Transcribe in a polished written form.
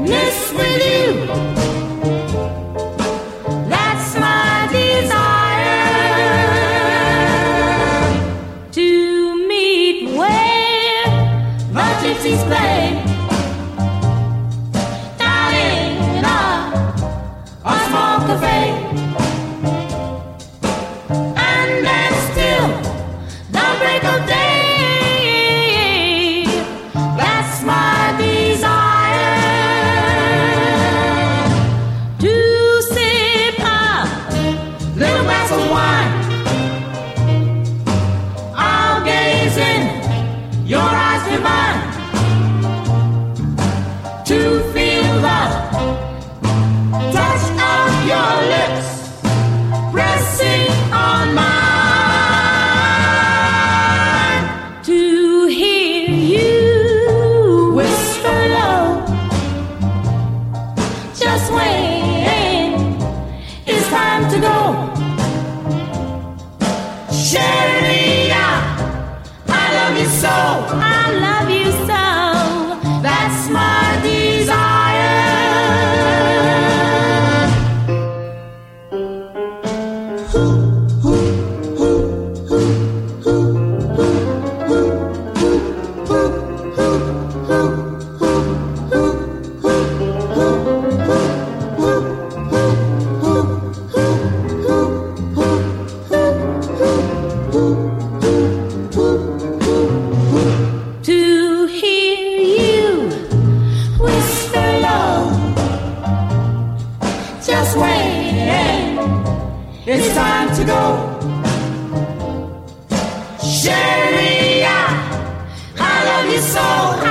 with you. That's my desire. To meet where the gypsies play. Down in a small cafe. And then still the break of day. That's my desire. To sip a little glass of wine. I'll gaze in your eyes divine. To feel the touch of your lips pressing on mine. To hear you whisper low. Just wait, it's time to go. Cheria, I love you so. I love you so. That's my desire. To hear you whisper low. Just wait, it's time to go. Cheria, I love you so.